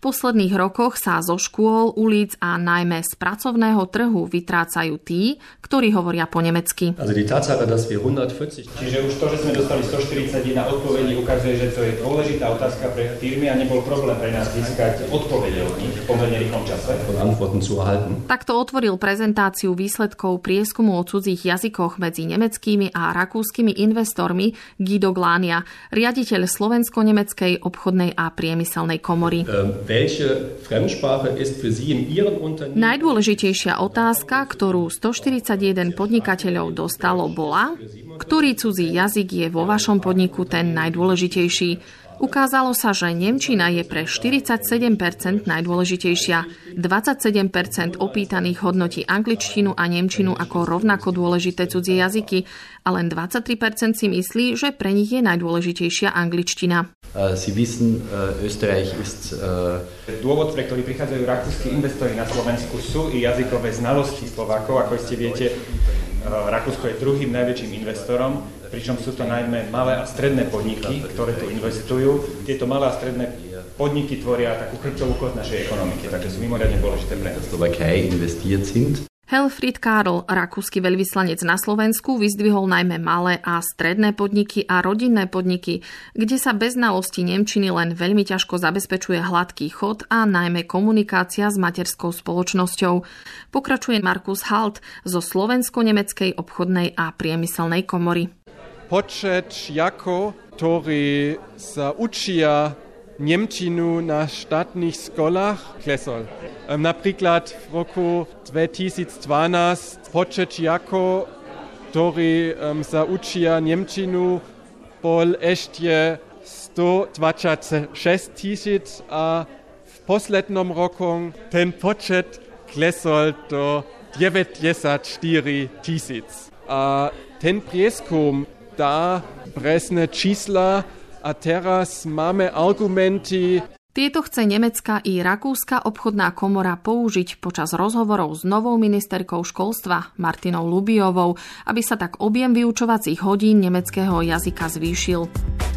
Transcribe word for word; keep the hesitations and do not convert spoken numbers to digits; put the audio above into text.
posledných rokoch sa zo škôl, ulic a najmä z pracovného trhu vytrácajú tí, ktorí hovoria po nemecky. Čiže už to, že sme dostali stoštyridsaťjeden odpovedí, ukazuje, že to je dôležitá otázka pre firmy a nebol problém pre nás získať odpovede od nich v pomerne rýchlom čase. Takto otvoril prezentáciu výsledkov prieskumu o cudzích jazykoch medzi nemeckými a rakúskymi investormi Guido Glania, riaditeľ Slovensko-nemeckej obchodnej a priemyselnej komory. Najdôležitejšia otázka, ktorú stoštyridsaťjeden podnikateľov dostalo, bola: ktorý cudzí jazyk je vo vašom podniku ten najdôležitejší? Ukázalo sa, že nemčina je pre štyridsaťsedem percent najdôležitejšia. dvadsaťsedem percent opýtaných hodnotí angličtinu a nemčinu ako rovnako dôležité cudzie jazyky a len dvadsaťtri percent si myslí, že pre nich je najdôležitejšia angličtina. Sie wissen, Österreich ist... Dôvod, pre ktorý prichádzajú rakúski investori na Slovensku, sú i jazykové znalosti Slovákov. Ako ste viete, Rakúsko je druhým najväčším investorom, pričom sú to najmä malé a stredné podniky, ktoré tu investujú. Tieto malé a stredné podniky tvoria takú chrbtovú kosť našej ekonomiky, takže sú mimoriadne dôležité pre nás. Helfried Karl, rakúsky veľvyslanec na Slovensku, vyzdvihol najmä malé a stredné podniky a rodinné podniky, kde sa bez znalosti nemčiny len veľmi ťažko zabezpečuje hladký chod a najmä komunikácia s materskou spoločnosťou. Pokračuje Markus Halt zo Slovensko-nemeckej obchodnej a priemyselnej komory. Počet žiakov, ktorí sa učia Nemčinu na štátnych školách klesol. Napríklad v roku dvetisícdvanásť počet žiakov, ktorí sa učia Nemčinu, bol ešte stodvadsaťšesť tisíc a v poslednom roku ten počet klesol do deväťdesiatštyri tisíc. A ten prieskum dá presné čísla. A teraz máme argumenty. Tieto chce nemecká i rakúska obchodná komora použiť počas rozhovorov s novou ministerkou školstva Martinou Lubiovou, aby sa tak objem vyučovacích hodín nemeckého jazyka zvýšil.